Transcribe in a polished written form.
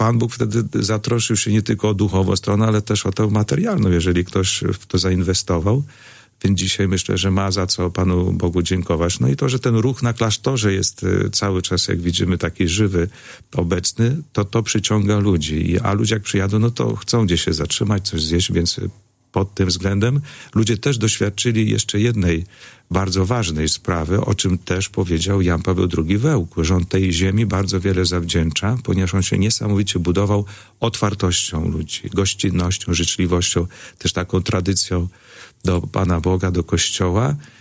Pan Bóg wtedy zatroszczył się nie tylko o duchową stronę, ale też o tę materialną, jeżeli ktoś w to zainwestował. Więc dzisiaj myślę, że ma za co Panu Bogu dziękować. No i to, że ten ruch na klasztorze jest cały czas, jak widzimy, taki żywy, obecny, to przyciąga ludzi. A ludzie jak przyjadą, no to chcą gdzieś się zatrzymać, coś zjeść, więc pod tym względem ludzie też doświadczyli jeszcze jednej bardzo ważnej sprawy, o czym też powiedział Jan Paweł II w Ełku, że on tej ziemi bardzo wiele zawdzięcza, ponieważ on się niesamowicie budował otwartością ludzi, gościnnością, życzliwością, też taką tradycją do Pana Boga, do Kościoła